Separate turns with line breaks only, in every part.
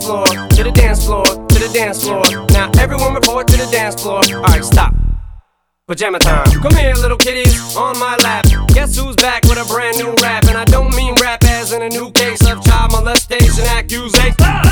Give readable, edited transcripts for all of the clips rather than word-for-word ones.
floor, to the dance floor, to the dance floor. Now everyone report to the dance floor. Alright, stop. Pajama time. Come here, little kitties, on my lap. Guess who's back with a brand new rap? And I don't mean rap as in a new case of child molestation accusation.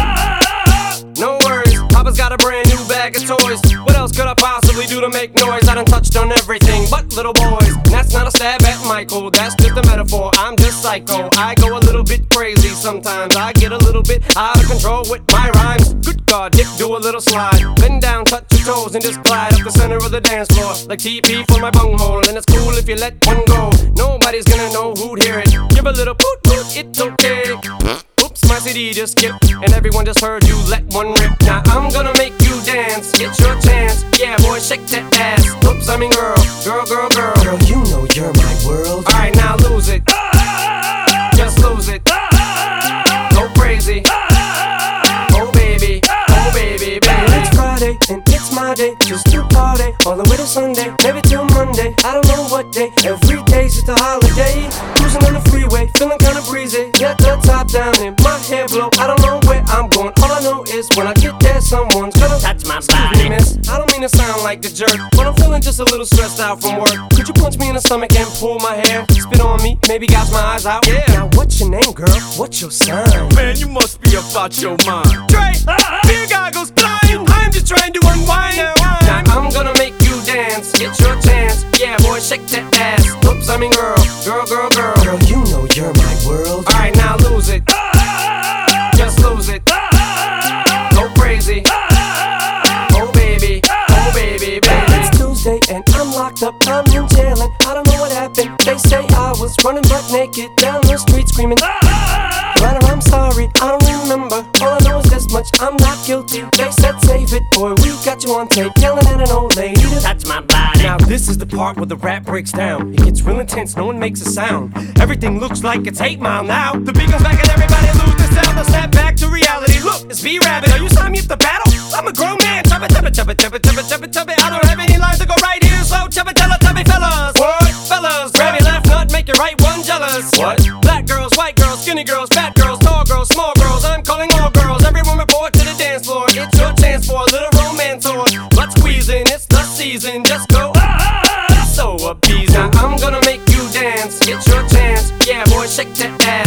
No worries, Papa's got a brand new bag of toys. What else could I possibly do to make noise? I done touched on everything but little boys. And that's not a stab at Michael, that's just a metaphor. I'm just psycho, I go a little bit crazy sometimes. I get a little bit out of control with my rhymes. Good God, Dick, do a little slide. Bend down, touch your toes, and just glide up the center of the dance floor like TP for my bunghole. And it's cool if you let one go. Nobody's gonna know who'd hear it. Give a little poot poot, it's okay. Oops, my CD just skipped, and everyone just heard you let one rip. Now I'm gonna make you dance, get your chance. Yeah, boy, shake that ass. Oops, I mean girl, girl, girl, girl.
Girl, you know you're my world.
Alright, now lose it. Just lose it. Go crazy. Oh baby, baby.
It's Friday and it's my day, just to party all the way to Sunday, maybe till Monday. I don't know what day. Every day's just a holiday. Cruising on the freeway, feeling kinda breezy. Let the top down and my hair blow. I don't know where I'm going. All I know is when I get there, someone's gonna
touch my
Excuse
body.
me, miss, I don't mean to sound like a jerk, but I'm feeling just a little stressed out from work. Could you punch me in the stomach and pull my hair? Spit on me, maybe gouge my eyes out.
Yeah.
Now what's your name, girl? What's your sign?
Man, you must be about your mind.
Dre, beer goggles flying. I'm just trying to unwind. Now I'm gonna make you dance, get your chance. Yeah, boy, shake that ass. Oops, I mean girl, girl, girl, girl.
Girl, you know you're my world.
Alright, now lose it. Just lose it. Go crazy. Oh baby, baby.
It's Tuesday and I'm locked up, I'm in jail and I don't know what happened. They say I was running butt naked down the street screaming. But I'm sorry, I don't remember. All I know is this much, I'm not guilty. They said save it, boy, we got you on tape yelling at an old lady to
Touch my body.
Now this is the part where the rap breaks down. It gets real intense, no one makes a sound. Everything looks like it's 8 Mile now.
The beat goes back and everybody lose the sound. I snap back to reality. Look, it's B-Rabbit. Are you signing me up to battle? I'm a grown man. Chubby. I don't have any lines to go right here, so chubby, fellas. What? Fellas, grab your left nut, make your right one jealous.
What?
Black girls, white girls, skinny girls, fat girls, tall girls, small girls. I'm calling all girls. Everyone report to the dance floor. It's your chance for a little romance or butt squeezing. It's the season. Just go. So appeasing. Now I'm gonna make you dance. Get your chance. Yeah, boy, shake that ass.